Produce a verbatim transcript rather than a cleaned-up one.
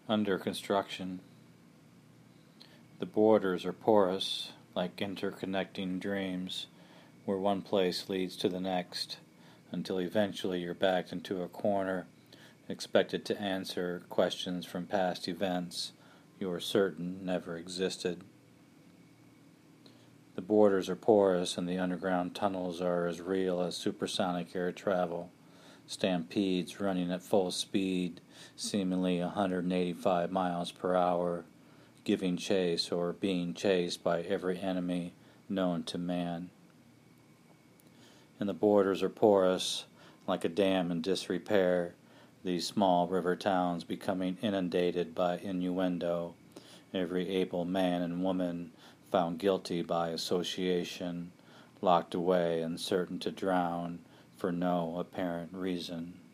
Under construction. The borders are porous, like interconnecting dreams, where one place leads to the next, until eventually you're backed into a corner, expected to answer questions from past events you are certain never existed. The borders are porous and the underground tunnels are as real as supersonic air travel, stampedes running at full speed, seemingly one hundred eighty-five miles per hour, giving chase or being chased by every enemy known to man. And the borders are porous, like a dam in disrepair, these small river towns becoming inundated by innuendo, every able man and woman found guilty by association, locked away and certain to drown for no apparent reason.